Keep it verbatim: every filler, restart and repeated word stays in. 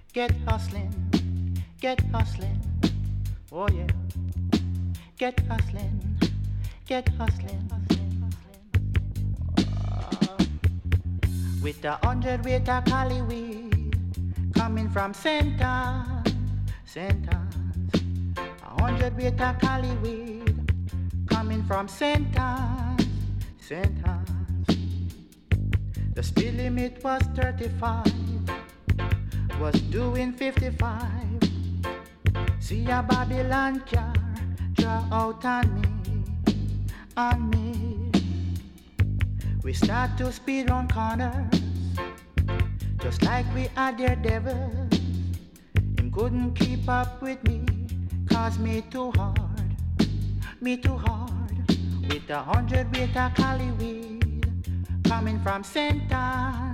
Get hustling, get hustling, oh yeah. Get hustling, get hustling, with a hundred weight of cali weed coming from Center, Center. A hundred weight of cali weed coming from Center, Center. The speed limit was thirty-five, was doing fifty-five. See a Babylon car draw out on me, on me. We start to speed on corners, just like we are daredevils. Him couldn't keep up with me, cause me too hard, me too hard. With a hundred weight of cali weed coming from Center.